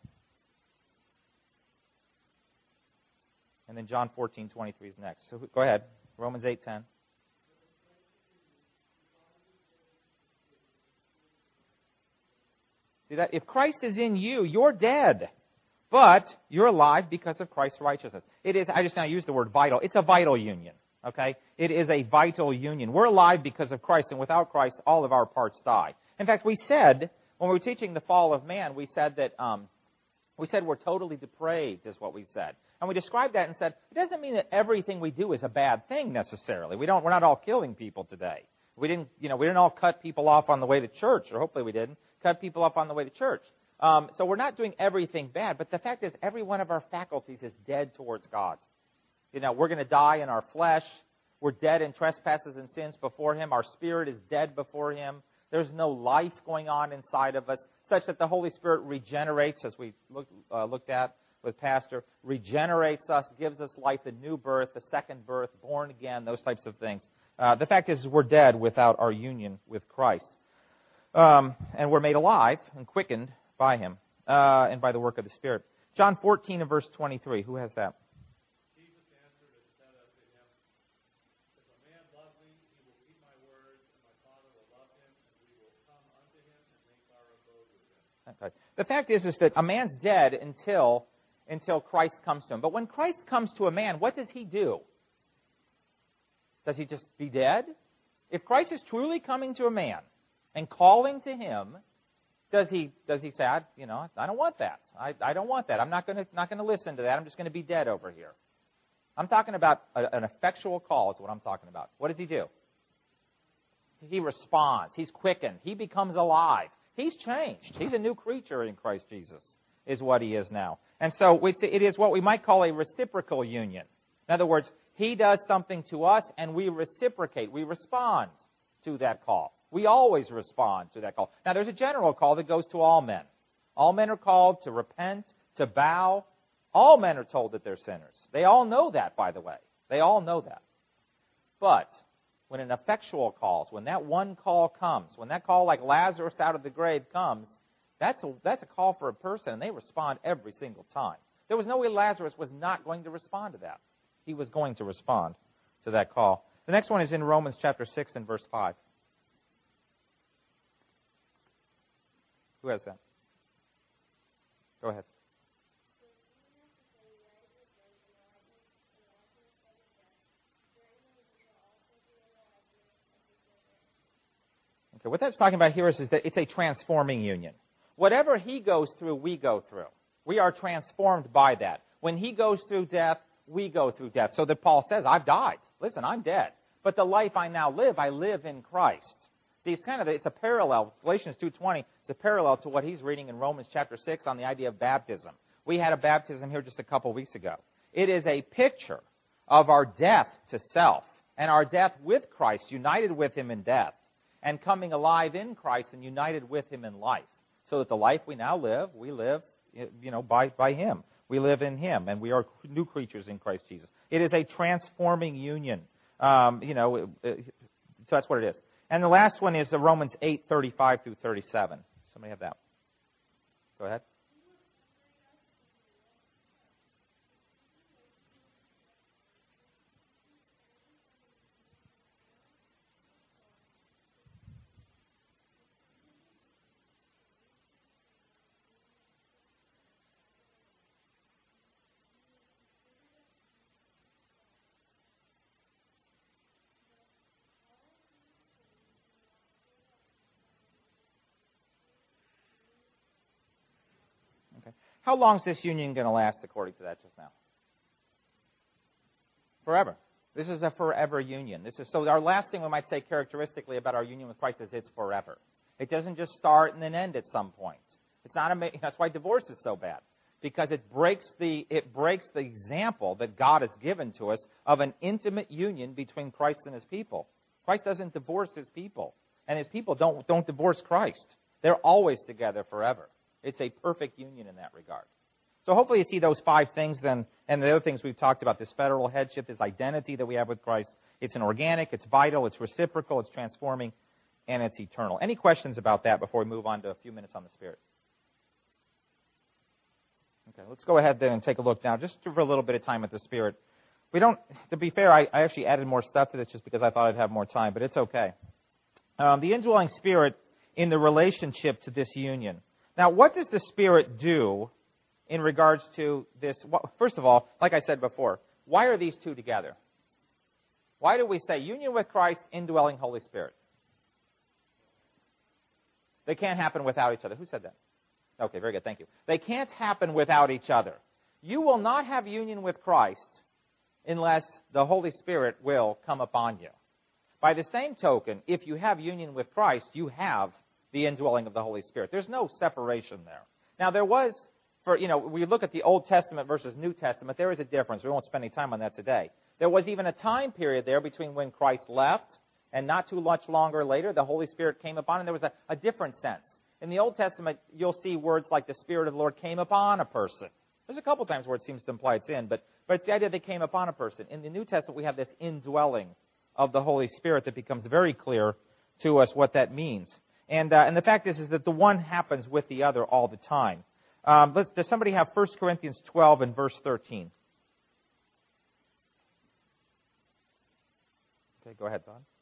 [SPEAKER 1] And then John 14:23 is next. So go ahead. Romans 8:10. See that? If Christ is in you, you're dead. But you're alive because of Christ's righteousness. It is, I just now use the word vital. It's a vital union. Okay? It is a vital union. We're alive because of Christ, and without Christ, all of our parts die. In fact, we said, when we were teaching the fall of man, we said that we're totally depraved, is what we said. And we described that and said, it doesn't mean that everything we do is a bad thing necessarily. We're not all killing people today. We didn't all cut people off on the way to church, or hopefully we didn't, cut people off on the way to church. So we're not doing everything bad, but the fact is every one of our faculties is dead towards God. We're going to die in our flesh. We're dead in trespasses and sins before him. Our spirit is dead before him. There's no life going on inside of us, such that the Holy Spirit regenerates, as we looked at with Pastor, regenerates us, gives us life, the new birth, the second birth, born again, those types of things. The fact is we're dead without our union with Christ. And we're made alive and quickened by him and by the work of the Spirit. John 14 and verse 23. Who has that?
[SPEAKER 2] Jesus answered and said unto him, if a man love me, he will keep my words, and my Father will love him, and we will come unto him and make our abode with him.
[SPEAKER 1] Okay. The fact is that a man's dead until Christ comes to him. But when Christ comes to a man, what does he do? Does he just be dead? If Christ is truly coming to a man and calling to him, does he say, I don't want that. I don't want that. I'm not going to listen to that. I'm just going to be dead over here. I'm talking about an effectual call is what I'm talking about. What does he do? He responds. He's quickened. He becomes alive. He's changed. He's a new creature in Christ Jesus is what he is now. And so it is what we might call a reciprocal union. In other words, he does something to us and we reciprocate. We respond to that call. We always respond to that call. Now, there's a general call that goes to all men. All men are called to repent, to bow. All men are told that they're sinners. They all know that, by the way. They all know that. But when an effectual calls, when that one call comes, when that call like Lazarus out of the grave comes, that's a call for a person, and they respond every single time. There was no way Lazarus was not going to respond to that. He was going to respond to that call. The next one is in Romans chapter 6 and verse 5. Who has that? Go ahead. Okay, what that's talking about here is that it's a transforming union. Whatever he goes through, we go through. We are transformed by that. When he goes through death, we go through death. So that Paul says, I've died. Listen, I'm dead. But the life I now live, I live in Christ. See, it's a parallel. Galatians 2:20 is a parallel to what he's reading in Romans chapter 6 on the idea of baptism. We had a baptism here just a couple weeks ago. It is a picture of our death to self and our death with Christ, united with him in death, and coming alive in Christ and united with him in life. So that the life we now live, we live, by him. We live in him, and we are new creatures in Christ Jesus. It is a transforming union. So that's what it is. And the last one is Romans 8:35 through 37. Somebody have that? Go ahead. How long is this union going to last according to that just now? Forever. This is a forever union. So our last thing we might say characteristically about our union with Christ is it's forever. It doesn't just start and then end at some point. It's not that's why divorce is so bad. Because it breaks the example that God has given to us of an intimate union between Christ and his people. Christ doesn't divorce his people. And his people don't divorce Christ. They're always together forever. It's a perfect union in that regard. So hopefully you see those 5 things then, and the other things we've talked about, this federal headship, this identity that we have with Christ. It's an organic, it's vital, it's reciprocal, it's transforming, and it's eternal. Any questions about that before we move on to a few minutes on the Spirit? Okay, let's go ahead then and take a look now, just for a little bit of time at the Spirit. To be fair, I actually added more stuff to this just because I thought I'd have more time, but it's okay. The indwelling Spirit in the relationship to this union. Now, what does the Spirit do in regards to this? Well, first of all, like I said before, why are these two together? Why do we say union with Christ, indwelling Holy Spirit? They can't happen without each other. Who said that? Okay, very good. Thank you. They can't happen without each other. You will not have union with Christ unless the Holy Spirit will come upon you. By the same token, if you have union with Christ, you have the indwelling of the Holy Spirit. There's no separation there. Now, there was, we look at the Old Testament versus New Testament, there is a difference. We won't spend any time on that today. There was even a time period there between when Christ left and not too much longer later, the Holy Spirit came upon, and there was a different sense. In the Old Testament, you'll see words like the Spirit of the Lord came upon a person. There's a couple times where it seems to imply it's in, but it's the idea they came upon a person. In the New Testament, we have this indwelling of the Holy Spirit that becomes very clear to us what that means. And the fact is that the one happens with the other all the time. Does somebody have 1 Corinthians 12 and verse 13? Okay, go ahead, Todd.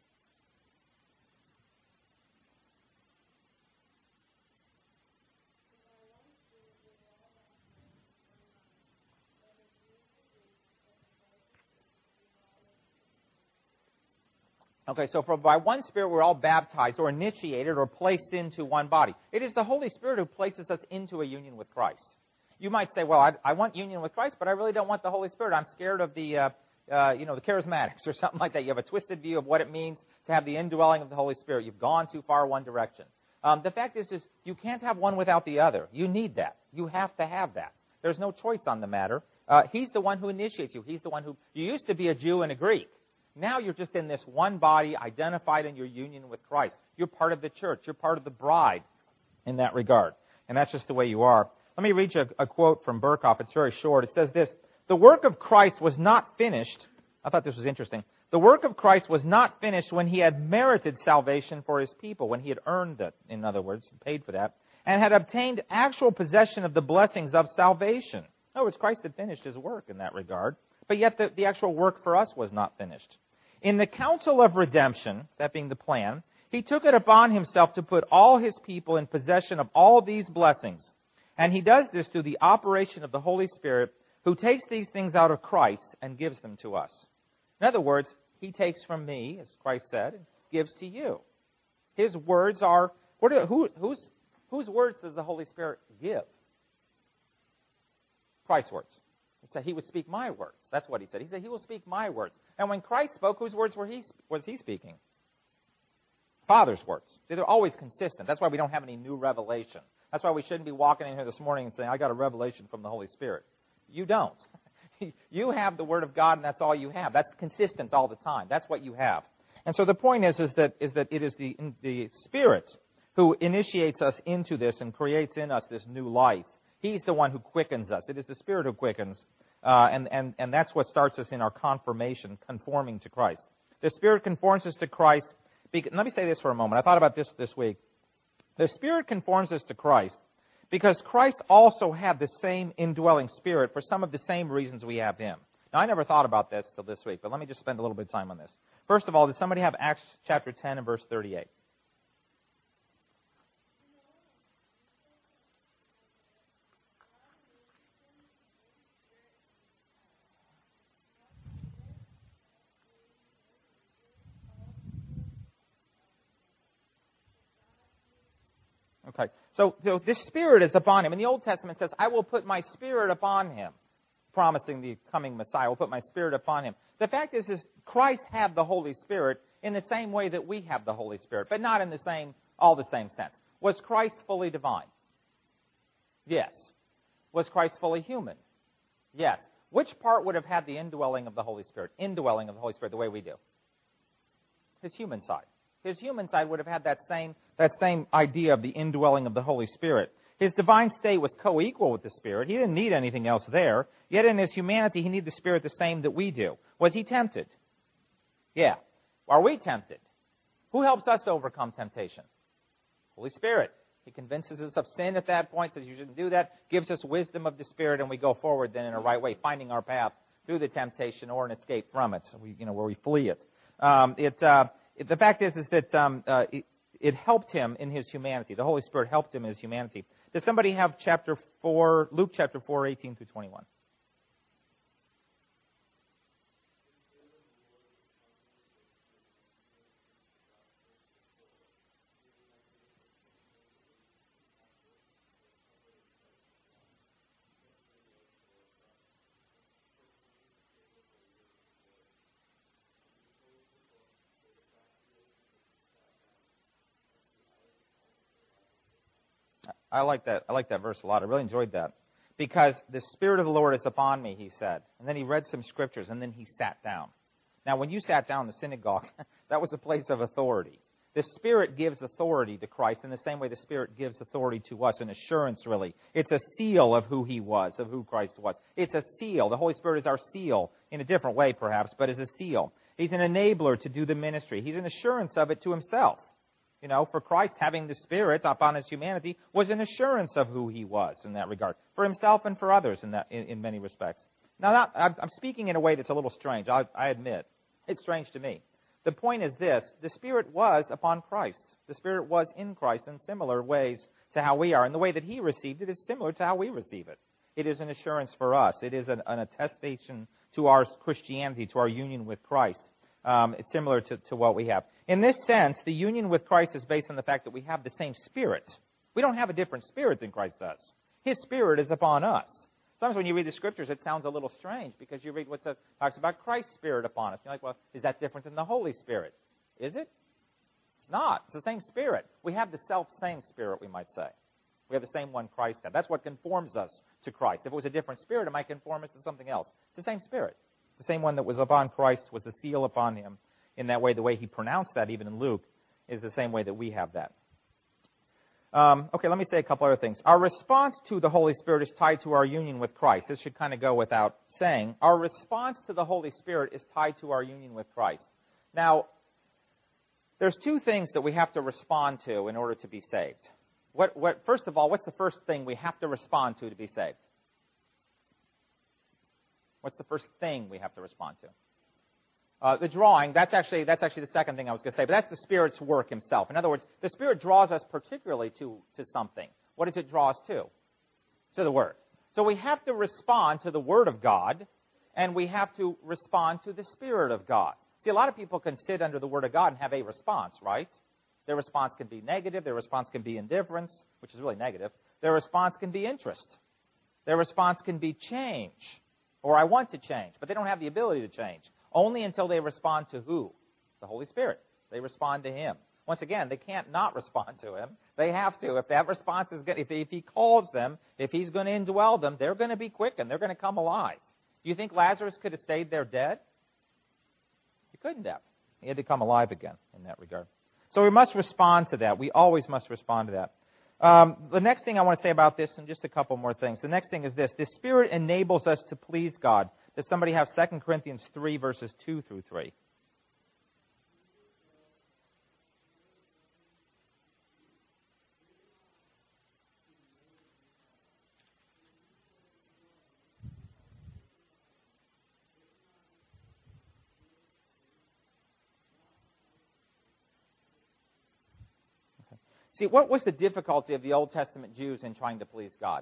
[SPEAKER 1] Okay, so by one Spirit we're all baptized or initiated or placed into one body. It is the Holy Spirit who places us into a union with Christ. You might say, well, I want union with Christ, but I really don't want the Holy Spirit. I'm scared of the charismatics or something like that. You have a twisted view of what it means to have the indwelling of the Holy Spirit. You've gone too far one direction. The fact is you can't have one without the other. You need that. You have to have that. There's no choice on the matter. He's the one who initiates you. He's the one you used to be a Jew and a Greek. Now you're just in this one body, identified in your union with Christ. You're part of the church. You're part of the bride in that regard. And that's just the way you are. Let me read you a quote from Berkhoff. It's very short. It says this: "The work of Christ was not finished." I thought this was interesting. "The work of Christ was not finished when he had merited salvation for his people," when he had earned it, in other words, paid for that, "and had obtained actual possession of the blessings of salvation." In other words, Christ had finished his work in that regard, but yet the actual work for us was not finished. In the counsel of redemption, that being the plan, he took it upon himself to put all his people in possession of all these blessings. And he does this through the operation of the Holy Spirit, who takes these things out of Christ and gives them to us. In other words, he takes from me, as Christ said, and gives to you. His words are, whose words does the Holy Spirit give? Christ's words. He said he would speak my words. That's what he said. He said he will speak my words. And when Christ spoke, whose words was he speaking? Father's words. They're always consistent. That's why we don't have any new revelation. That's why we shouldn't be walking in here this morning and saying, I got a revelation from the Holy Spirit. You don't. You have the Word of God, and that's all you have. That's consistent all the time. That's what you have. And so the point is that it is the Spirit who initiates us into this and creates in us this new life. He's the one who quickens us. It is the Spirit who quickens, and that's what starts us in our confirmation, conforming to Christ. The Spirit conforms us to Christ. Let me say this for a moment. I thought about this week. The Spirit conforms us to Christ because Christ also had the same indwelling Spirit for some of the same reasons we have Him. Now, I never thought about this till this week, but let me just spend a little bit of time on this. First of all, does somebody have Acts chapter 10 and verse 38? Okay, so this Spirit is upon him. And the Old Testament says, I will put my Spirit upon him, promising the coming Messiah. I will put my Spirit upon him. The fact is Christ had the Holy Spirit in the same way that we have the Holy Spirit, but not in all the same sense. Was Christ fully divine? Yes. Was Christ fully human? Yes. Which part would have had the indwelling of the Holy Spirit? Indwelling of the Holy Spirit the way we do? His human side. His human side would have had that same idea of the indwelling of the Holy Spirit. His divine state was co-equal with the Spirit. He didn't need anything else there. Yet in his humanity, he needed the Spirit the same that we do. Was he tempted? Yeah. Are we tempted? Who helps us overcome temptation? Holy Spirit. He convinces us of sin at that point, says you shouldn't do that, gives us wisdom of the Spirit, and we go forward then in a right way, finding our path through the temptation or an escape from it, where we flee it. The fact is that it helped him in his humanity. The Holy Spirit helped him in his humanity. Does somebody have Luke chapter 4, 18 through 21? I like that verse a lot. I really enjoyed that. Because the Spirit of the Lord is upon me, he said. And then he read some scriptures, and then he sat down. Now, when you sat down in the synagogue, that was a place of authority. The Spirit gives authority to Christ in the same way the Spirit gives authority to us, an assurance, really. It's a seal of who he was, of who Christ was. It's a seal. The Holy Spirit is our seal, in a different way, perhaps, but is a seal. He's an enabler to do the ministry. He's an assurance of it to himself. For Christ, having the Spirit upon his humanity was an assurance of who he was in that regard, for himself and for others in many respects. Now, I'm speaking in a way that's a little strange. I admit. It's strange to me. The point is this. The Spirit was upon Christ. The Spirit was in Christ in similar ways to how we are. And the way that he received it is similar to how we receive it. It is an assurance for us. It is an attestation to our Christianity, to our union with Christ. It's similar to what we have. In this sense, the union with Christ is based on the fact that we have the same Spirit. We don't have a different Spirit than Christ does. His Spirit is upon us. Sometimes when you read the Scriptures, it sounds a little strange because you read what talks about Christ's Spirit upon us. You're like, well, is that different than the Holy Spirit? Is it? It's not. It's the same Spirit. We have the self-same Spirit, we might say. We have the same one Christ had. That's what conforms us to Christ. If it was a different Spirit, it might conform us to something else. It's the same Spirit. The same one that was upon Christ was the seal upon him. In that way, the way he pronounced that, even in Luke, is the same way that we have that. Okay, let me say a couple other things. Our response to the Holy Spirit is tied to our union with Christ. This should kind of go without saying. Our response to the Holy Spirit is tied to our union with Christ. Now, there's two things that we have to respond to in order to be saved. First of all, what's the first thing we have to respond to be saved? What's the first thing we have to respond to? The drawing, that's actually the second thing I was going to say, but that's the Spirit's work himself. In other words, the Spirit draws us particularly to something. What does it draw us to? To the Word. So we have to respond to the Word of God, and we have to respond to the Spirit of God. See, a lot of people can sit under the Word of God and have a response, right? Their response can be negative. Their response can be indifference, which is really negative. Their response can be interest. Their response can be change, or I want to change, but they don't have the ability to change. Only until they respond to who? The Holy Spirit. They respond to Him. Once again, they can't not respond to Him. They have to. If that response is good, if He calls them, if He's going to indwell them, they're going to be quickened. They're going to come alive. Do you think Lazarus could have stayed there dead? He couldn't have. He had to come alive again in that regard. So we must respond to that. We always must respond to that. The next thing I want to say about this, and just a couple more things. The next thing is this. The Spirit enables us to please God. Does somebody have 2 Corinthians 3, verses 2 through 3? See, what was the difficulty of the Old Testament Jews in trying to please God?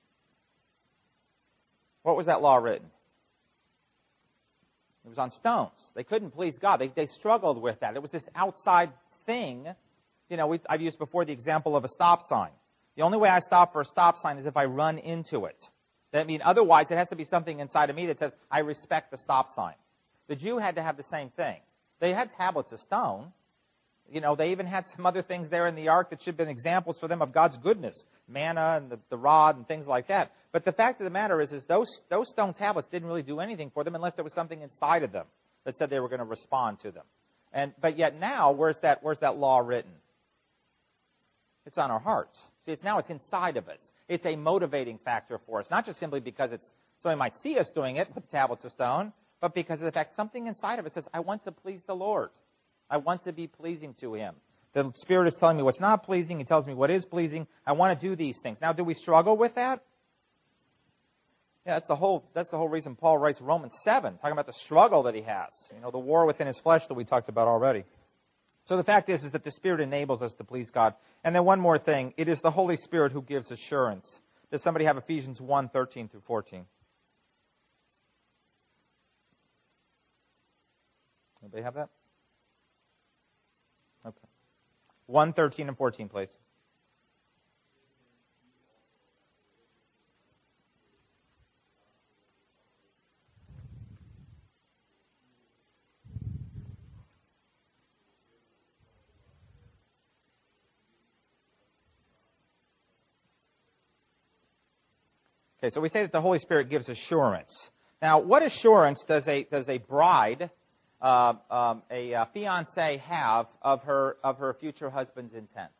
[SPEAKER 1] What was that law written? It was on stones. They couldn't please God. They struggled with that. It was this outside thing. You know, I've used before the example of a stop sign. The only way I stop for a stop sign is if I run into it. That means otherwise it has to be something inside of me that says, I respect the stop sign. The Jew had to have the same thing. They had tablets of stone. You know, they even had some other things there in the ark that should have been examples for them of God's goodness. Manna and the rod and things like that. But the fact of the matter is those stone tablets didn't really do anything for them unless there was something inside of them that said they were going to respond to them. But yet now, where's that law written? It's on our hearts. See, it's inside of us. It's a motivating factor for us, not just simply because somebody might see us doing it with tablets of stone, but because of the fact something inside of us says, I want to please the Lord. I want to be pleasing to Him. The Spirit is telling me what's not pleasing. He tells me what is pleasing. I want to do these things. Now, do we struggle with that? Yeah, that's the whole reason Paul writes Romans 7, talking about the struggle that he has. You know, the war within his flesh that we talked about already. So the fact is that the Spirit enables us to please God. And then one more thing. It is the Holy Spirit who gives assurance. Does somebody have Ephesians 1, 13 through 14? Anybody have that? Okay. 1, 13, and 14, please. Okay, so we say that the Holy Spirit gives assurance. Now, what assurance does a bride, a fiancée, have of her future husband's intent?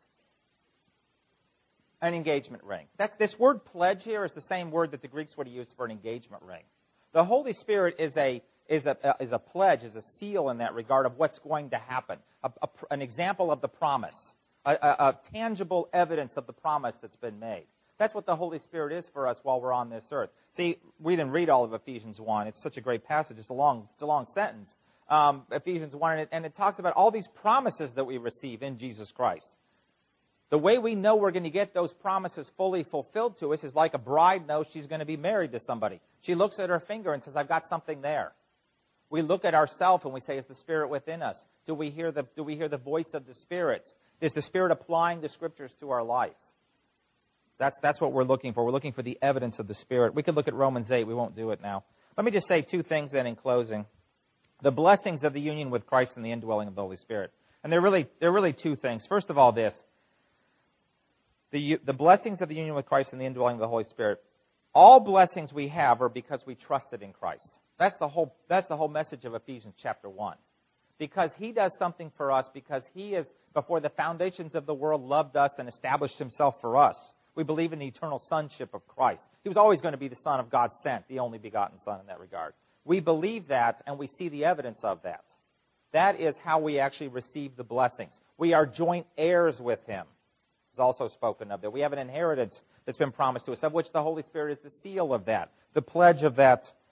[SPEAKER 1] An engagement ring. This word pledge here is the same word that the Greeks would have used for an engagement ring. The Holy Spirit is a pledge, is a seal in that regard of what's going to happen. An example of the promise, a tangible evidence of the promise that's been made. That's what the Holy Spirit is for us while we're on this earth. See, we didn't read all of Ephesians 1. It's such a great passage. It's a long sentence. Ephesians 1, and it talks about all these promises that we receive in Jesus Christ. The way we know we're going to get those promises fully fulfilled to us is like a bride knows she's going to be married to somebody. She looks at her finger and says, I've got something there. We look at ourselves and we say, is the Spirit within us? Do we hear the voice of the Spirit? Is the Spirit applying the Scriptures to our life? That's what we're looking for. We're looking for the evidence of the Spirit. We could look at Romans 8. We won't do it now. Let me just say two things then in closing. The blessings of the union with Christ and the indwelling of the Holy Spirit. And they're really two things. First of all, this. The blessings of the union with Christ and the indwelling of the Holy Spirit. All blessings we have are because we trusted in Christ. That's the whole message of Ephesians chapter 1. Because He does something for us, because He is, before the foundations of the world, loved us and established Himself for us. We believe in the eternal sonship of Christ. He was always going to be the Son of God sent, the only begotten Son in that regard. We believe that, and we see the evidence of that. That is how we actually receive the blessings. We are joint heirs with Him. It's also spoken of there. We have an inheritance that's been promised to us, of which the Holy Spirit is the seal of that, the pledge of that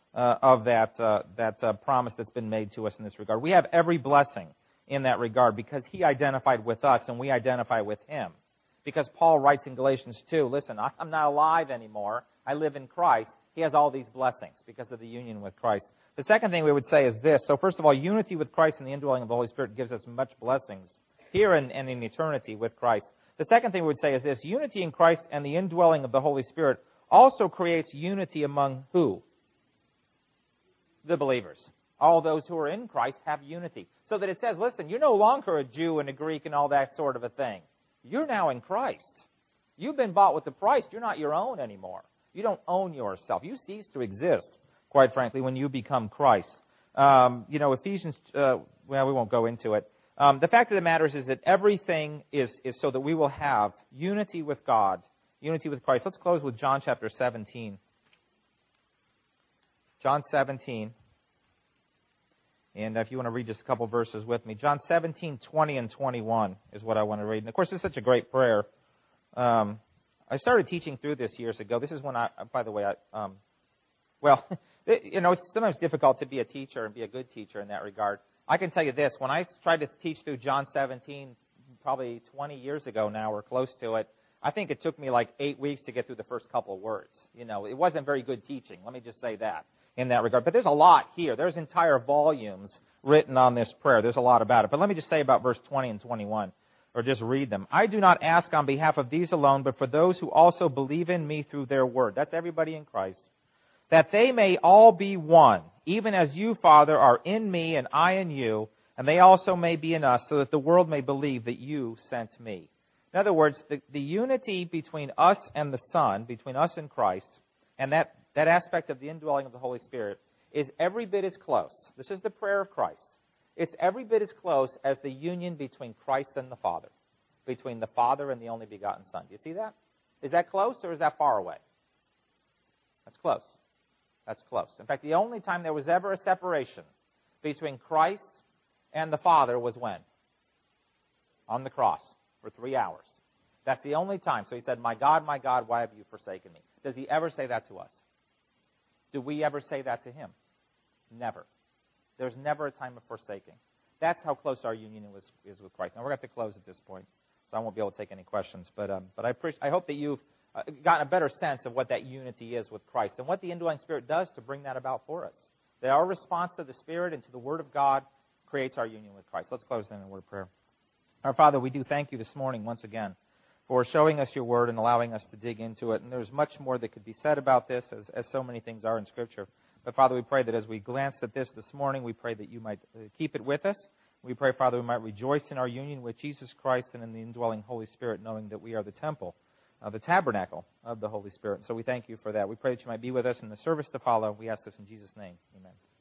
[SPEAKER 1] of that promise that's been made to us in this regard. We have every blessing in that regard because he identified with us and we identify with him. Because Paul writes in Galatians 2, listen, I'm not alive anymore. I live in Christ. He has all these blessings because of the union with Christ. The second thing we would say is this. So first of all, unity with Christ and the indwelling of the Holy Spirit gives us much blessings here and in eternity with Christ. The second thing we would say is this. Unity in Christ and the indwelling of the Holy Spirit also creates unity among who? The believers. All those who are in Christ have unity. So that it says, listen, you're no longer a Jew and a Greek and all that sort of a thing. You're now in Christ. You've been bought with the price. You're not your own anymore. You don't own yourself. You cease to exist, quite frankly, when you become Christ. Ephesians, well, we won't go into it. The fact of the matter is that everything is so that we will have unity with God, unity with Christ. Let's close with John chapter 17. John 17. And if you want to read just a couple verses with me. John 17, 20 and 21 is what I want to read. And of course, it's such a great prayer. I started teaching through this years ago. This is when it's sometimes difficult to be a teacher and be a good teacher in that regard. I can tell you this. When I tried to teach through John 17, probably 20 years ago now or close to it, I think it took me like 8 weeks to get through the first couple of words. It wasn't very good teaching. Let me just say that in that regard. But there's a lot here. There's entire volumes written on this prayer. There's a lot about it. But let me just say about verse 20 and 21, or just read them. I do not ask on behalf of these alone, but for those who also believe in me through their word. That's everybody in Christ. That they may all be one, even as you, Father, are in me and I in you, and they also may be in us, so that the world may believe that you sent me. In other words, the unity between us and the Son, between us and Christ, and that aspect of the indwelling of the Holy Spirit is every bit as close. This is the prayer of Christ. It's every bit as close as the union between Christ and the Father, between the Father and the only begotten Son. Do you see that? Is that close or is that far away? That's close. That's close. In fact, the only time there was ever a separation between Christ and the Father was when? On the cross for 3 hours. That's the only time. So he said, my God, why have you forsaken me? Does he ever say that to us? Do we ever say that to him? Never. There's never a time of forsaking. That's how close our union is with Christ. Now, we're going to have to close at this point, so I won't be able to take any questions. But I hope that you've gotten a better sense of what that unity is with Christ and what the indwelling Spirit does to bring that about for us. That our response to the Spirit and to the Word of God creates our union with Christ. Let's close then in a word of prayer. Our Father, we do thank you this morning once again for showing us your Word and allowing us to dig into it. And there's much more that could be said about this, as so many things are in Scripture. But, Father, we pray that as we glanced at this morning, we pray that you might keep it with us. We pray, Father, we might rejoice in our union with Jesus Christ and in the indwelling Holy Spirit, knowing that we are the temple, the tabernacle of the Holy Spirit. So we thank you for that. We pray that you might be with us in the service to follow. We ask this in Jesus' name. Amen.